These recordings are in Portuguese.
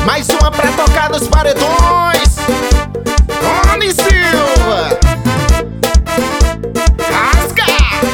Mais uma pra tocar nos paredões. Tony Silva. Rasga.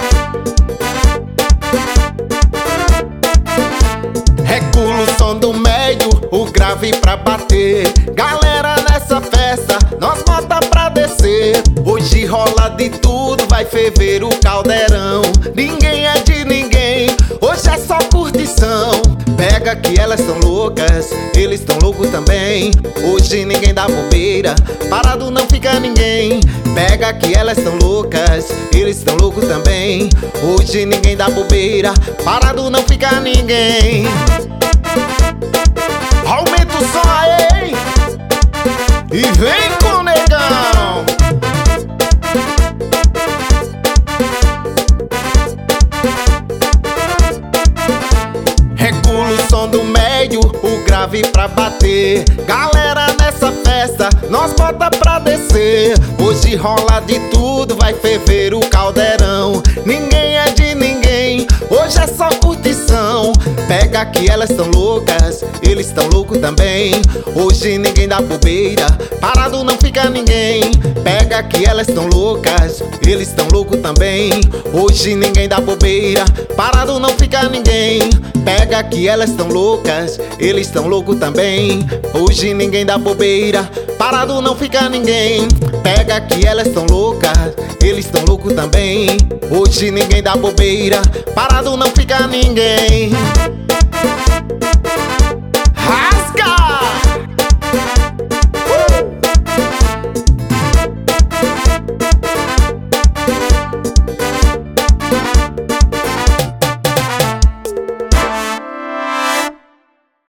Regula o som do médio, o grave pra bater. Galera, nessa festa nós bota pra descer. Hoje rola de tudo, vai ferver o caldeirão. Ninguém é de ninguém, hoje é só curtição. Pega que elas tão loucas, eles tão loucos também. Hoje ninguém dá bobeira, parado não fica ninguém. Pega que elas tão loucas, eles tão loucos também. Hoje ninguém dá bobeira, parado não fica ninguém. Aumenta o som aí e vem com o negão. Regula o som do médio, o grave pra bater. Galera, nessa festa nós bota pra descer. Hoje rola de tudo, vai ferver o caldeirão. Ninguém é de ninguém, hoje é só curtição. Pega que elas tão loucas, eles tão loucos também. Hoje ninguém dá bobeira, parado não fica ninguém. Pega que elas tão loucas, eles tão loucos também. Hoje ninguém dá bobeira, parado não fica ninguém. Pega que elas tão loucas, eles tão loucos também. Hoje ninguém dá bobeira, parado não fica ninguém. Pega que elas tão loucas, eles tão loucos também. Hoje ninguém dá bobeira, parado não fica ninguém.